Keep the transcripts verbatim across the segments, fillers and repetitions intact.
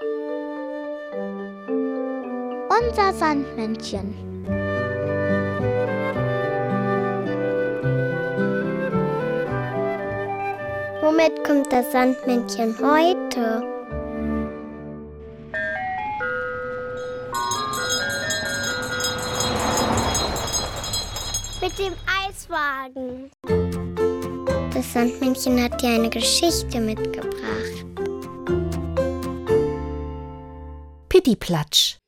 Unser Sandmännchen. Womit kommt das Sandmännchen heute? Mit dem Eiswagen. Das Sandmännchen hat dir eine Geschichte mitgebracht. Pittiplatsch.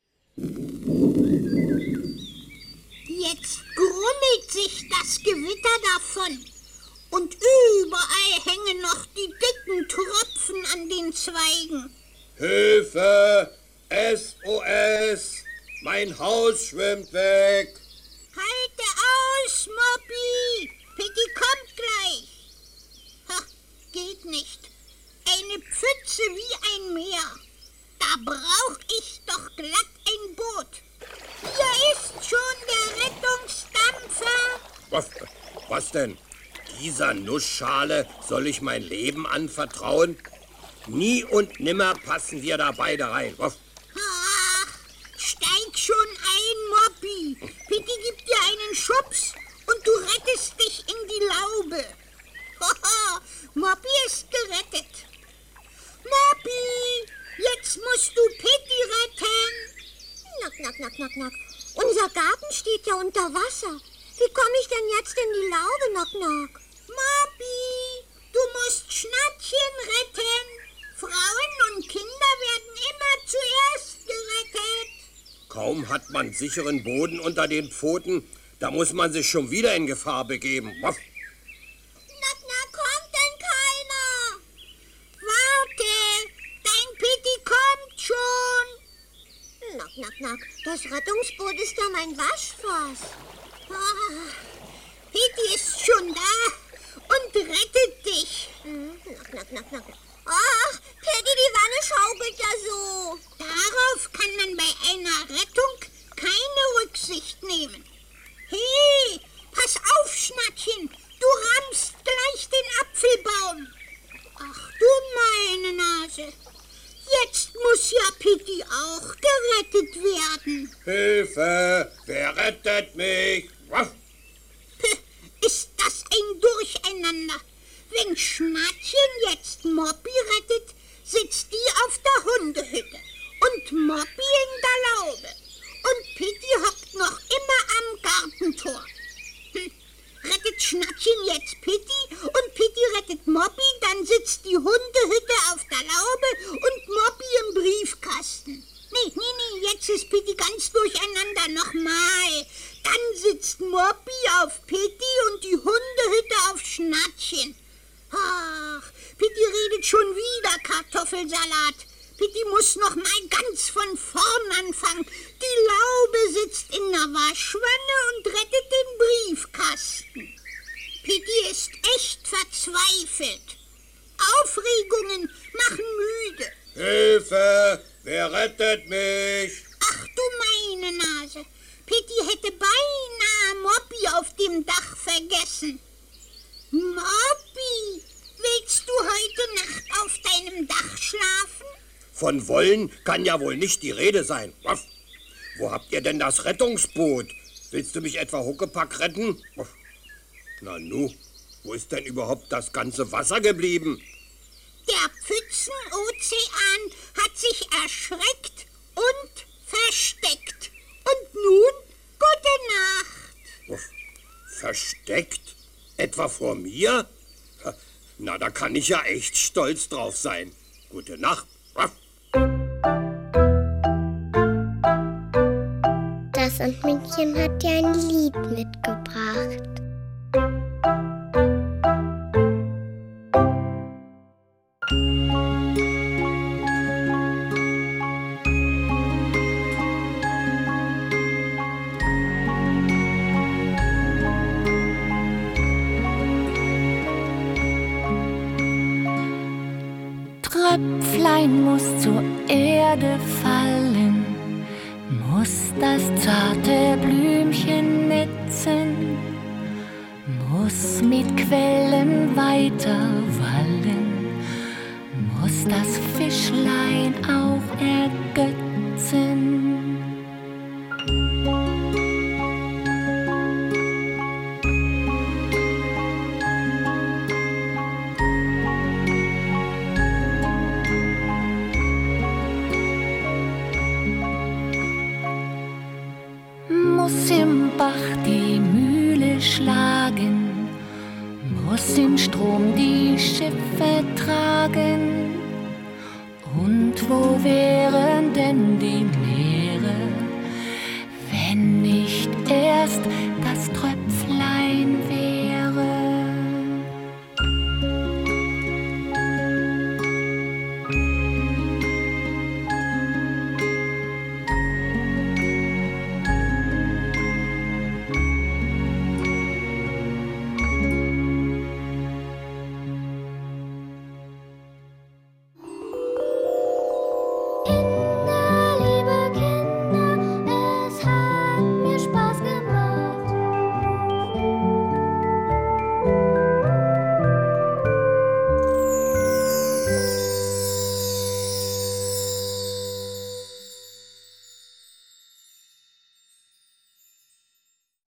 Jetzt grummelt sich das Gewitter davon. Und überall hängen noch die dicken Tropfen an den Zweigen. Hilfe! S O S! Mein Haus schwimmt weg! Halte aus, Moppy! Pitti kommt gleich! Ha, geht nicht. Eine Pfütze wie ein Meer. Da brauch ich doch glatt ein Boot. Hier ist schon der Rettungsdampfer. Was, was denn? Dieser Nussschale soll ich mein Leben anvertrauen? Nie und nimmer passen wir da beide rein. Was? Ach, steig schon ein, Moppy. Pitti gibt dir einen Schubs und du rettest dich in die Laube. Hoho, Moppy ist gerettet. Moppy, jetzt musst du Pitti retten. Knack, knack, knack, knack, knack. Unser Garten steht ja unter Wasser. Wie komme ich denn jetzt in die Laube, Knock, Knock? Moppy, du musst Schnattchen retten. Frauen und Kinder werden immer zuerst gerettet. Kaum hat man sicheren Boden unter den Pfoten, da muss man sich schon wieder in Gefahr begeben. Was? Knock, Knock, kommt denn keiner? Warte, dein Pitti kommt schon. Knock, Knock, Knock, das Rettungsboot ist ja mein Waschfass. Ah, Pitti ist schon da und rettet dich. Hm, knack, knack, knack, knack. Ach, Pitti, die Wanne schaukelt ja so. Darauf kann man bei einer Rettung keine Rücksicht nehmen. Hey, pass auf, Schnattchen, du rammst gleich den Apfelbaum. Ach du meine Nase, jetzt muss ja Pitti auch gerettet werden. Hilfe! Wer rettet mich? Was? Ist das ein Durcheinander? Wenn Schnattchen jetzt Moppy rettet, sitzt die auf der Hundehütte und Moppy in der Laube. Und Pitti hockt noch immer am Gartentor. Hm. Rettet Schnattchen jetzt Pitti und Pitti rettet Moppy, dann sitzt die Hundehütte auf der Laube und Moppy im Briefkasten. Nee, nee, nee, jetzt ist Pitti ganz durcheinander. Nochmal. Dann sitzt Moppy auf Pitti und die Hundehütte auf Schnattchen. Ach, Pitti redet schon wieder Kartoffelsalat. Pitti muss noch mal ganz von vorn anfangen. Die Laube sitzt in der Waschwanne und rettet den Briefkasten. Pitti ist echt verzweifelt. Aufregungen machen müde. Hilfe! Wer rettet mich? Ach du meine Nase. Pitti hätte beinahe Moppy auf dem Dach vergessen. Moppy, willst du heute Nacht auf deinem Dach schlafen? Von wollen kann ja wohl nicht die Rede sein. Was? Wo habt ihr denn das Rettungsboot? Willst du mich etwa Huckepack retten? Was? Na nu, wo ist denn überhaupt das ganze Wasser geblieben? Der Pfützenozean hat sich erschreckt und versteckt. Und nun, gute Nacht. Was? Versteckt? Etwa vor mir? Na, da kann ich ja echt stolz drauf sein. Gute Nacht. Was? Das Sandmännchen hat dir ein Lied mitgebracht. Tröpflein muss zur Erde fallen, muss das zarte Blümchen netzen, muss mit Quellen weiter wallen, muss das Fischlein auch ergötzen. Muss im Bach die Mühle schlagen, muss im Strom die Schiffe tragen. Und wo wären denn die Meere, wenn nicht erst